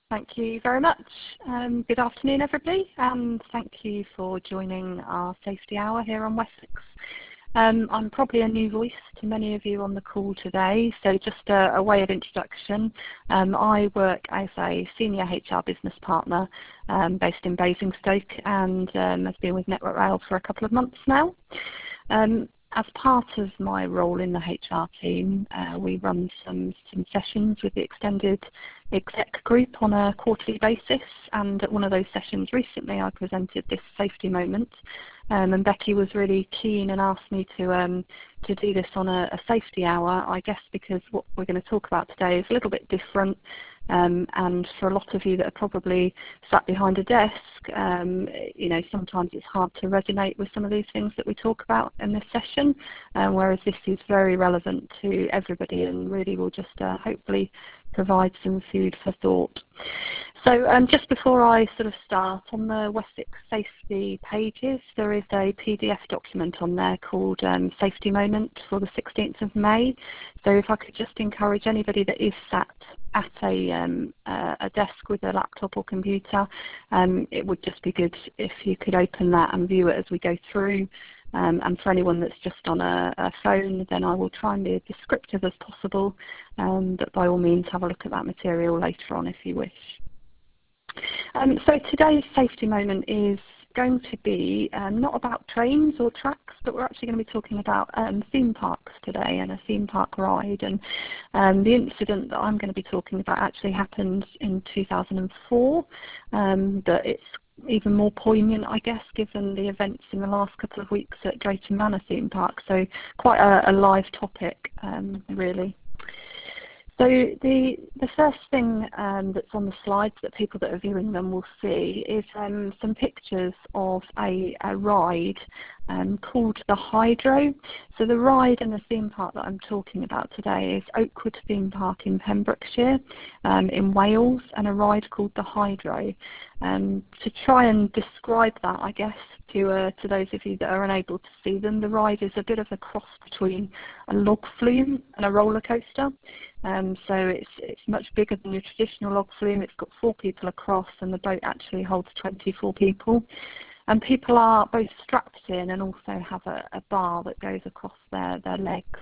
Thank you very much. Good afternoon, everybody, and thank you for joining our safety hour here on Wessex. I'm probably a new voice to many of you on the call today, so just a way of introduction. I work as a senior HR business partner based in Basingstoke, and I've been with Network Rail for a couple of months now. As part of my role in the HR team, we run some sessions with the extended exec group on a quarterly basis, and at one of those sessions recently I presented this safety moment, and Becky was really keen and asked me to do this on a safety hour, I guess because what we're going to talk about today is a little bit different. And for a lot of you that are probably sat behind a desk, you know, sometimes it's hard to resonate with some of these things that we talk about in this session, whereas this is very relevant to everybody and really will just hopefully provide some food for thought. So just before I sort of start, on the Wessex Safety pages, there is a PDF document on there called Safety Moment for the 16th of May. So if I could just encourage anybody that is sat at a desk with a laptop or computer, it would just be good if you could open that and view it as we go through. And for anyone that's just on a phone, then I will try and be as descriptive as possible, but by all means have a look at that material later on if you wish. So today's safety moment is going to be not about trains or tracks, but we're actually going to be talking about theme parks today and a theme park ride. And the incident that I'm going to be talking about actually happened in 2004, but it's even more poignant, I guess, given the events in the last couple of weeks at Drayton Manor theme park. So quite a live topic, really. So the first thing that's on the slides that people that are viewing them will see is some pictures of a ride called the Hydro. So the ride and the theme park that I'm talking about today is Oakwood Theme Park in Pembrokeshire in Wales, and a ride called the Hydro. To try and describe that, I guess, to those of you that are unable to see them, the ride is a bit of a cross between a log flume and a roller coaster. So it's much bigger than your traditional log flume. It's got 4 people across, and the boat actually holds 24 people. And people are both strapped in and also have a bar that goes across their legs.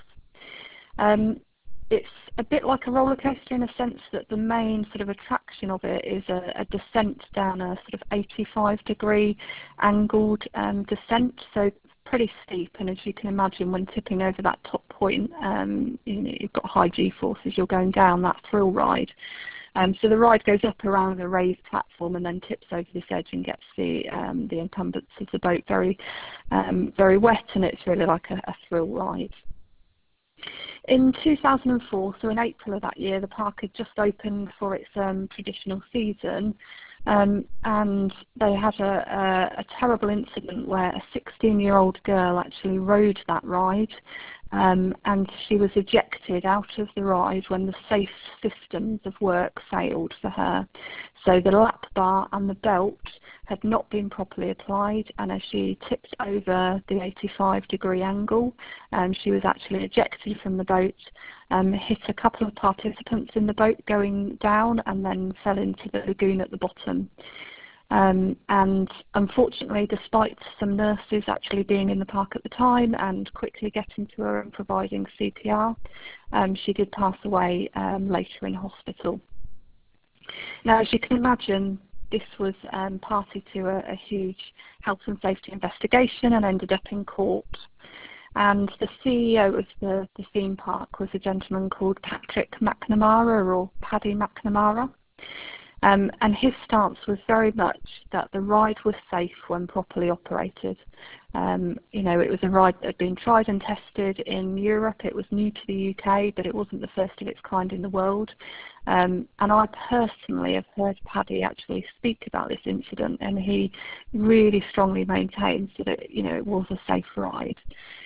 It's a bit like a roller coaster in a sense that the main sort of attraction of it is a descent down a sort of 85-degree angled descent, so pretty steep. And as you can imagine, when tipping over that top point, you know, you've got high G-force as you're going down that thrill ride. So the ride goes up around a raised platform and then tips over this edge and gets the encumbrance of the boat very wet, and it's really like a thrill ride. In 2004, so in April of that year, the park had just opened for its traditional season, and they had a terrible incident where a 16-year-old girl actually rode that ride, and she was ejected out of the ride when the safe systems of work failed for her. So the lap bar and the belt had not been properly applied, and as she tipped over the 85-degree angle, she was actually ejected from the boat, hit a couple of participants in the boat going down, and then fell into the lagoon at the bottom. And unfortunately, despite some nurses actually being in the park at the time and quickly getting to her and providing CPR, she did pass away later in hospital. Now, as you can imagine, this was party to a huge health and safety investigation and ended up in court. And the CEO of the theme park was a gentleman called Patrick McNamara, or Paddy McNamara. And his stance was very much that the ride was safe when properly operated. You know, it was a ride that had been tried and tested in Europe. It was new to the UK, but it wasn't the first of its kind in the world. And I personally have heard Paddy actually speak about this incident, and he really strongly maintains that it was a safe ride.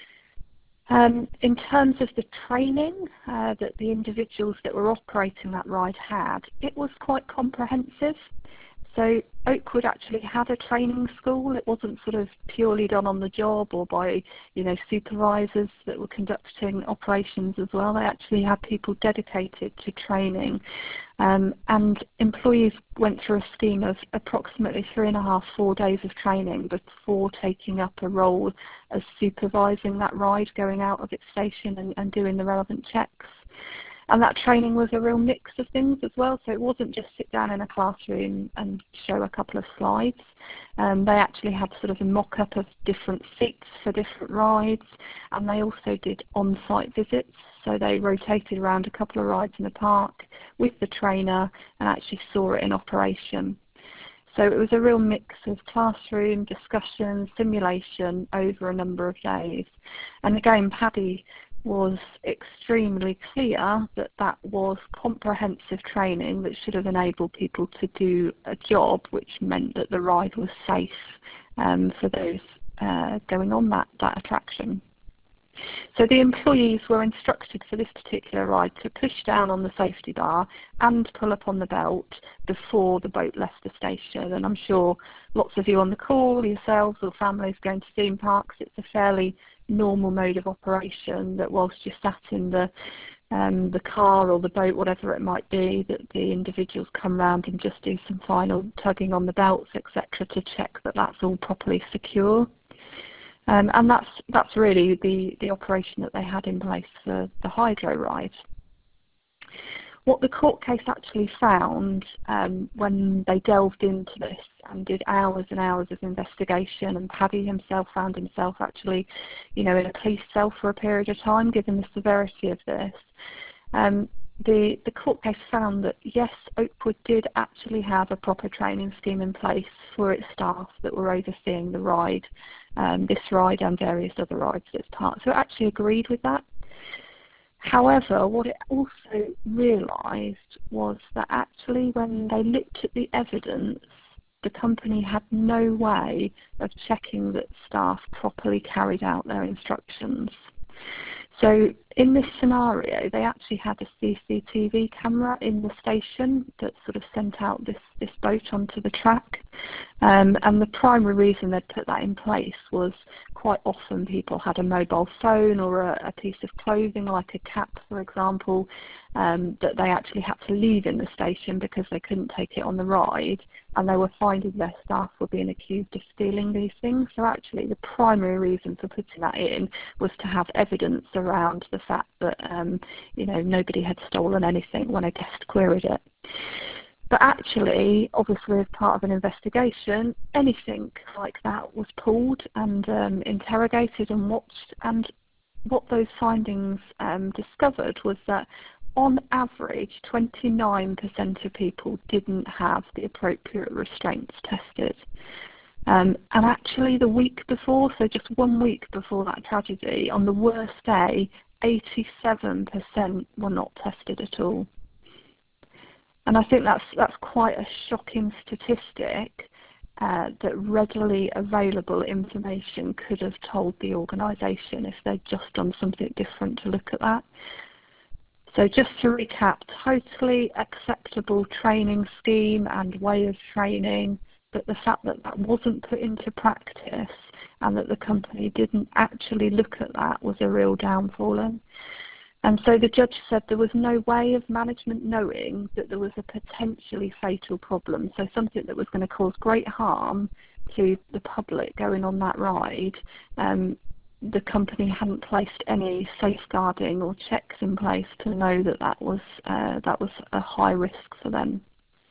In terms of the training that the individuals that were operating that ride had, it was quite comprehensive. So Oakwood actually had a training school. It wasn't sort of purely done on the job or by, supervisors that were conducting operations as well. They actually had people dedicated to training. And employees went through a scheme of approximately 3.5, 4 days of training before taking up a role as supervising that ride going out of its station and doing the relevant checks. And that training was a real mix of things as well, so it wasn't just sit down in a classroom and show a couple of slides. They actually had sort of a mock-up of different seats for different rides, and they also did on-site visits, so they rotated around a couple of rides in the park with the trainer and actually saw it in operation. So it was a real mix of classroom, discussion, simulation over a number of days. And again, Paddy was extremely clear that that was comprehensive training that should have enabled people to do a job, which meant that the ride was safe for those going on that attraction. So the employees were instructed for this particular ride to push down on the safety bar and pull up on the belt before the boat left the station. And I'm sure lots of you on the call, yourselves or families going to theme parks, it's a fairly normal mode of operation that whilst you're sat in the car or the boat, whatever it might be, that the individuals come round and just do some final tugging on the belts, etc., to check that that's all properly secure. And that's really the operation that they had in place for the hydro ride. What the court case actually found when they delved into this and did hours and hours of investigation, and Paddy himself found himself actually, in a police cell for a period of time, given the severity of this, the court case found that yes, Oakwood did actually have a proper training scheme in place for its staff that were overseeing the ride, this ride and various other rides at its park. So it actually agreed with that. However, what it also realised was that actually when they looked at the evidence, the company had no way of checking that staff properly carried out their instructions. So in this scenario, they actually had a CCTV camera in the station that sort of sent out this boat onto the track. And the primary reason they'd put that in place was quite often people had a mobile phone or a piece of clothing, like a cap, for example, that they actually had to leave in the station because they couldn't take it on the ride, and they were finding their staff were being accused of stealing these things. So actually the primary reason for putting that in was to have evidence around the fact that nobody had stolen anything when a guest queried it. But actually, obviously, as part of an investigation, anything like that was pulled and interrogated and watched. And what those findings discovered was that, on average, 29% of people didn't have the appropriate restraints tested. And actually, the week before, so just 1 week before that tragedy, on the worst day, 87% were not tested at all. And I think that's quite a shocking statistic, that readily available information could have told the organisation if they'd just done something different to look at that. So just to recap, totally acceptable training scheme and way of training, but the fact that that wasn't put into practice and that the company didn't actually look at that was a real downfall. And so the judge said there was no way of management knowing that there was a potentially fatal problem, so something that was going to cause great harm to the public going on that ride. The company hadn't placed any safeguarding or checks in place to know that that was a high risk for them.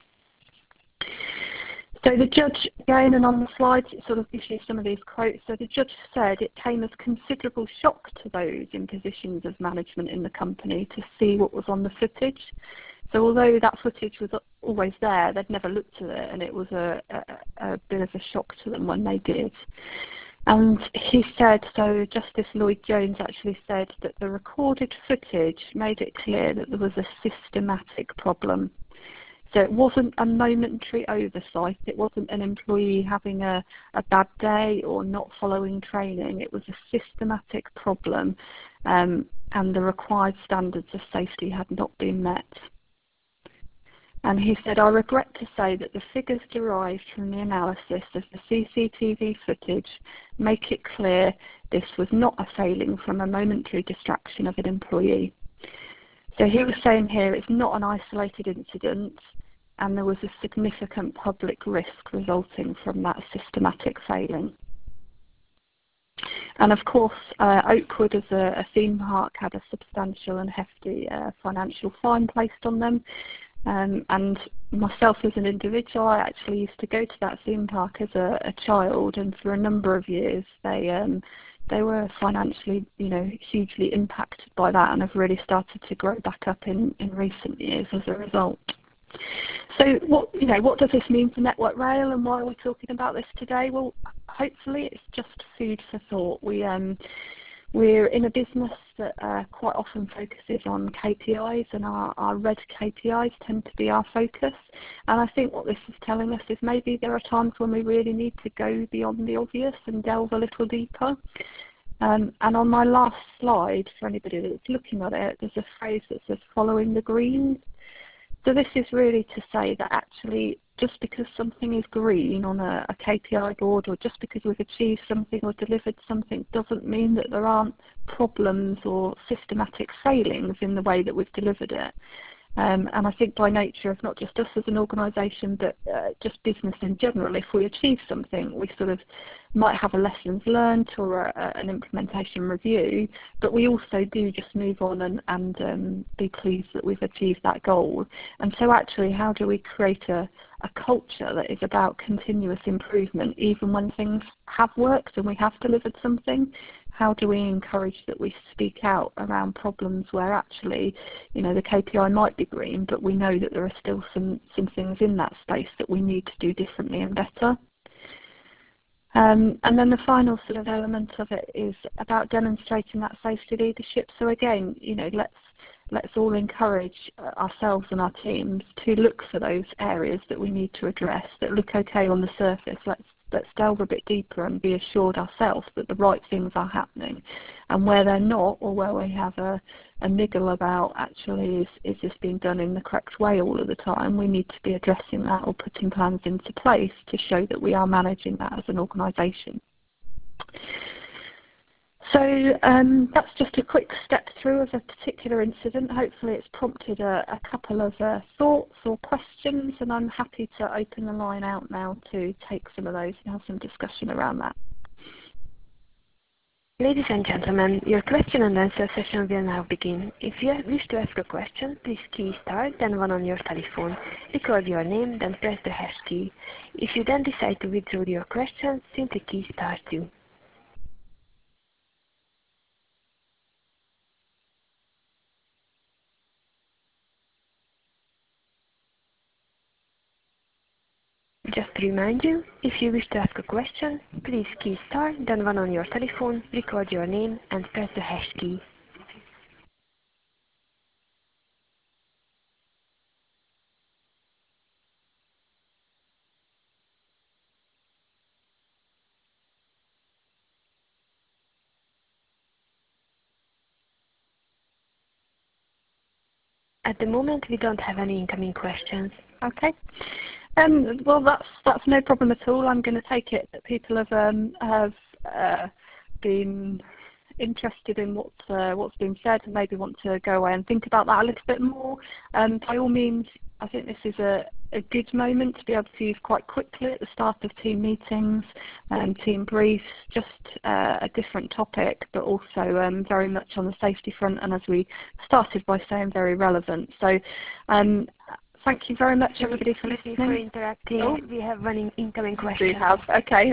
So the judge, again, and on the slides, it sort of gives you some of these quotes. So the judge said it came as considerable shock to those in positions of management in the company to see what was on the footage. So although that footage was always there, they'd never looked at it, and it was a bit of a shock to them when they did. And he said, so Justice Lloyd Jones actually said that the recorded footage made it clear that there was a systematic problem. So it wasn't a momentary oversight, it wasn't an employee having a bad day or not following training, it was a systematic problem, and the required standards of safety had not been met. And he said, I regret to say that the figures derived from the analysis of the CCTV footage make it clear this was not a failing from a momentary distraction of an employee. So he was saying here it's not an isolated incident, and there was a significant public risk resulting from that systematic failing. And of course, Oakwood as a theme park had a substantial and hefty financial fine placed on them. And myself as an individual, I actually used to go to that theme park as a child, and for a number of years they were financially, hugely impacted by that, and have really started to grow back up in recent years as a result. So what does this mean for Network Rail, and why are we talking about this today? Well, hopefully it's just food for thought. We're in a business that quite often focuses on KPIs, and our red KPIs tend to be our focus. And I think what this is telling us is maybe there are times when we really need to go beyond the obvious and delve a little deeper. And on my last slide, for anybody that's looking at it, there's a phrase that says following the greens. So this is really to say that actually just because something is green on a KPI board, or just because we've achieved something or delivered something, doesn't mean that there aren't problems or systematic failings in the way that we've delivered it. And I think by nature of not just us as an organisation, but just business in general, if we achieve something, we sort of might have a lessons learned or an implementation review, but we also do just move on and be pleased that we've achieved that goal. And so actually, how do we create a culture that is about continuous improvement, even when things have worked and we have delivered something? How do we encourage that we speak out around problems where actually, the KPI might be green, but we know that there are still some things in that space that we need to do differently and better? And then the final sort of element of it is about demonstrating that safety leadership. So again, let's all encourage ourselves and our teams to look for those areas that we need to address that look okay on the surface. Let's delve a bit deeper and be assured ourselves that the right things are happening. And where they're not, or where we have a niggle about actually is this being done in the correct way all of the time, we need to be addressing that or putting plans into place to show that we are managing that as an organisation. So that's just a quick step through of a particular incident. Hopefully it's prompted a couple of thoughts or questions, and I'm happy to open the line out now to take some of those and have some discussion around that. Ladies and gentlemen, your question and answer session will now begin. If you wish to ask a question, please key star, then 1 on your telephone. Record your name, then press the hash key. If you then decide to withdraw your question, simply key star 2. Just to remind you, if you wish to ask a question, please key star, then 1 on your telephone, record your name, and press the hash key. At the moment, we don't have any incoming questions. Okay. Well, that's no problem at all. I'm going to take it that people have been interested in what's been said and maybe want to go away and think about that a little bit more. By all means, I think this is a good moment to be able to use quite quickly at the start of team meetings and team briefs, just a different topic, but also very much on the safety front, and as we started by saying, very relevant. So thank you very much, everybody, for listening. For interacting. Oh. We have one incoming question. We have, okay.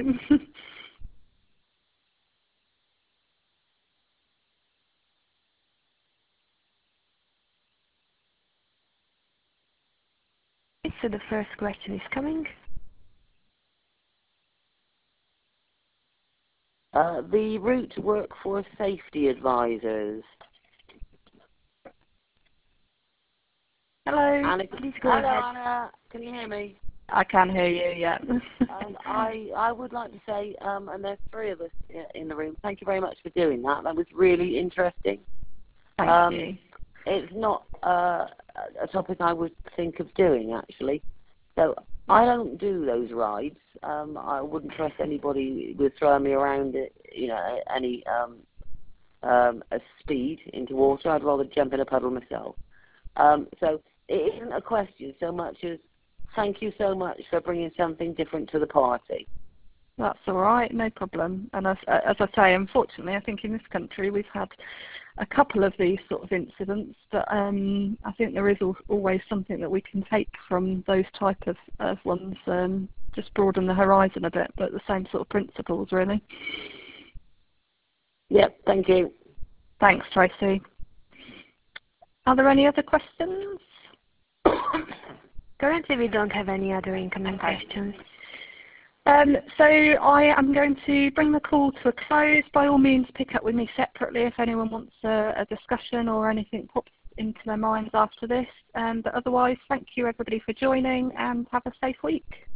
So the first question is coming. The route workforce safety advisors. Hello. Anna, please go ahead. Anna, can you hear me? I can hear you, yeah. I would like to say, and there's 3 of us in the room, thank you very much for doing that. That was really interesting. Thank you. It's not a topic I would think of doing, actually. So I don't do those rides. I wouldn't trust anybody with throwing me around at, any a speed into water. I'd rather jump in a puddle myself. So it isn't a question so much as thank you so much for bringing something different to the party. That's all right, no problem. And as I say, unfortunately, I think in this country we've had a couple of these sort of incidents, but I think there is always something that we can take from those type of ones, just broaden the horizon a bit, but the same sort of principles, really. Yep, thank you. Thanks, Tracy. Are there any other questions? Currently, we don't have any other incoming questions. So I am going to bring the call to a close. By all means, pick up with me separately if anyone wants a discussion or anything pops into their minds after this. But otherwise, thank you everybody for joining and have a safe week.